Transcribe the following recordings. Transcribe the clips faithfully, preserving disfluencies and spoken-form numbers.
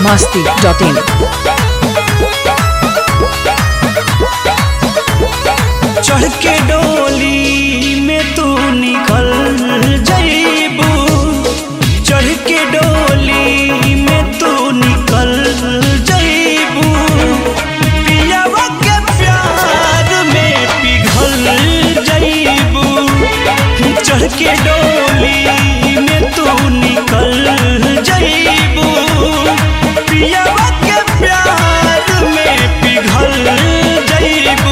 masti dot in. चढ़ के डोली में तू निकल जाइबू, चढ़ के डोली में तू निकल जाइबू, पियावा के प्यार में पिघल जाइबू। चढ़ के डोली में तू निकल जाइबू, पियावा के प्यार में पिघल जाइबू।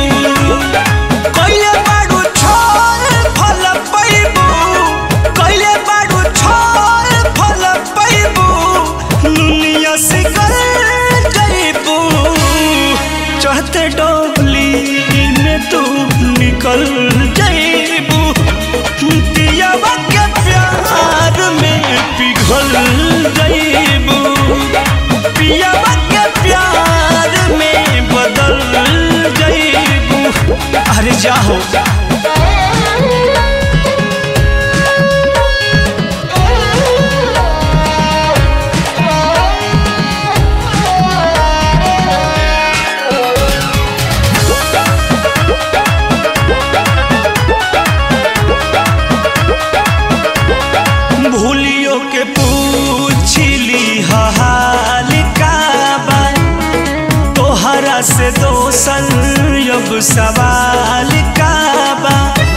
चढ़ते डोली में तू निकल जाइबू, पियावा के प्यार में पिघल जाइबू, पियावा के प्यार में बदल जाइबू। अरे जाहो के पूछली हाल का बा, तोहरा से दोसन अब सवाल का बा।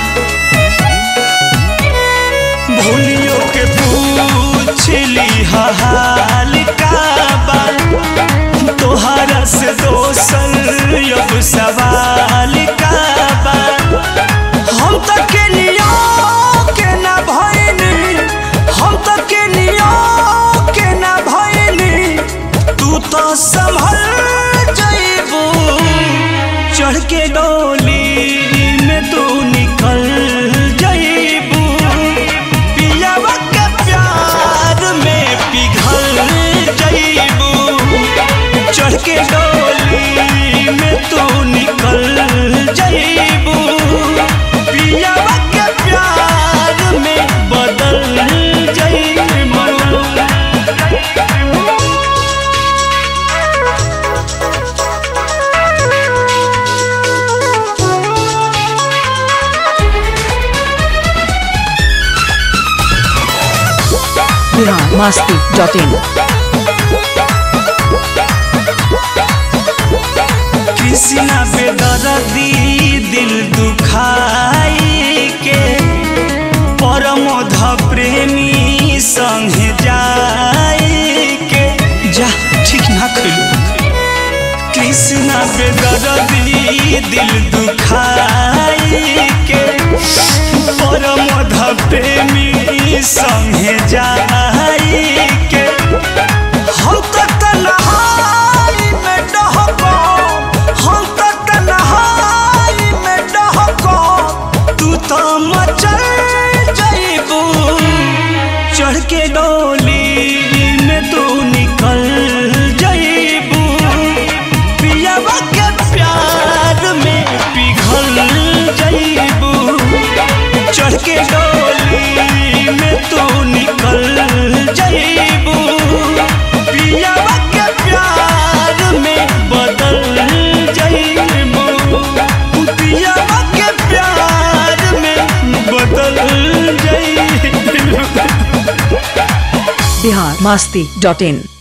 भूलियो के पूछली हाल का बा, तोहरा से दोसन अब सवाल का बा। हम तक के लिया के ना भइनी, हम तक के लिया के ना भइनी, तू तो संभल जाइबू। चढ़ के डोली में तू निकल जाइबू, पियावा के प्यार में पिघल जाइबू। चढ़ के डोली में तू निकल जाइबू, पियावा के प्यार में बदल masti dot in. कृष्णा बेदर्दी दिल दुखाई के, परमोध प्रेमी संगे जाई के। जा ठीक ना खइलू। कृष्णा बेदर्दी दिल दुखाई के, परमोध प्रेमी संगे जाई के। हम तक तन्हाई में डहको, हम तक तन्हाई में डहको, तू तो मचल जाइबू। चढ़ के डोली में तू निकल जाइबू, पियावा के प्यार में पिघल जाइबू। चढ़ के डोली में तू निकल जाइबू, पियावा के प्यार में बदल जाइबू, पियावा के प्यार में बदल जाइबू। Bihar masti dot in.